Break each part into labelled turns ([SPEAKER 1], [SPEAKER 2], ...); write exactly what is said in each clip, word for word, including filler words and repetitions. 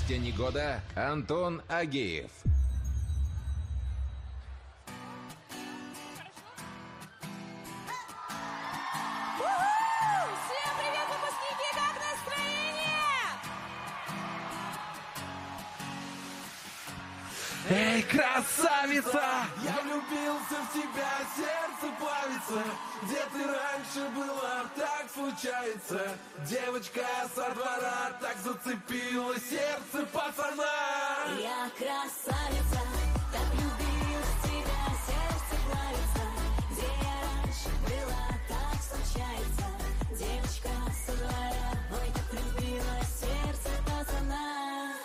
[SPEAKER 1] тени года Антон Агеев.
[SPEAKER 2] Всем привет, выпускники! Как настроение?
[SPEAKER 3] Эй, красавица! Я влюбился в тебя, сердце плавится. Где ты раньше была, так случается. Девочка со двора так зацепила сердце пацана.
[SPEAKER 2] Я красавица, так влюбилась в тебя, сердце плавится. Где я раньше была, так случается. Девочка со двора, ой, так влюбила сердце пацана.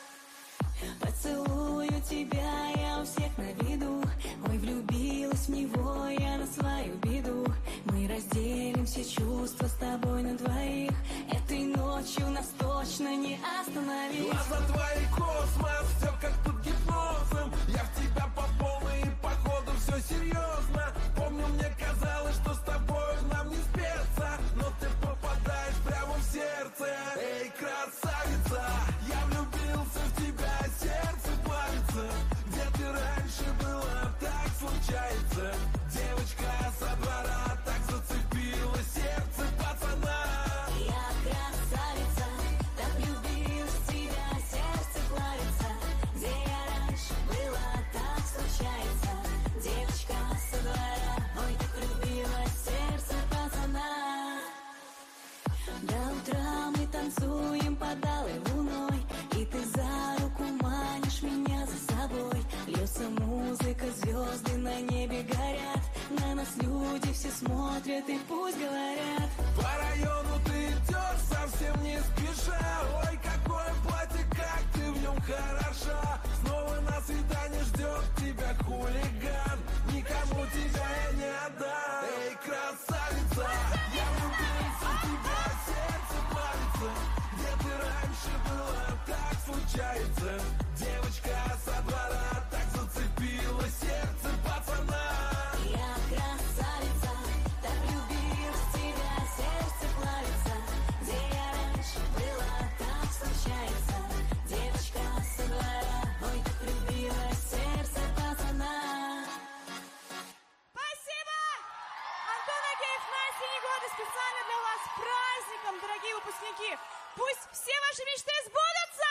[SPEAKER 2] Поцелую тебя, я у всех на виду. Ой, влюбилась в него я на свою беду. Мы разделим все чувства с тобой на двоих. Этой ночью нас точно не остановить.
[SPEAKER 3] Глаза твои космос, все как под гипнозом. Я в тебя по полной, и походу все серьезно. Помню, мне казалось, что с тобой нам не спеться, но ты попадаешь прямо в сердце. Эй, красавица, я влюбился в тебя, сердце плавится. Где ты раньше была, так случается. Девочка со двора так зацепила сердце пацана.
[SPEAKER 2] Я красавица, так влюбилась в тебя, сердце плавится. Где я раньше была, так случается. Девочка со двора, ой, так влюбилась в сердце пацана. До утра мы танцуем под алой луной, и ты за руку манишь меня за собой. Льется музыка, звезды на небе горят. На нас люди все смотрят и пусть говорят.
[SPEAKER 3] По району ты идешь совсем не спеша. Ой, какое платье, как ты в нем хороша. Снова на свидание ждет тебя хулиган. Никому тебя я не отдам. Эй, красавица, я влюбился в тебя, сердце плавится. Где ты раньше была, так случается. Девочка со двора так зацепила сердце пацана.
[SPEAKER 2] Я красавица, так влюбилась в тебя, сердце плавится. Где я раньше была, так случается. Девочка со двора, ой, так влюбилась в сердце пацана. Спасибо! Антон Агеев на тени года специально для вас с праздником, дорогие выпускники! Пусть все ваши мечты сбудутся!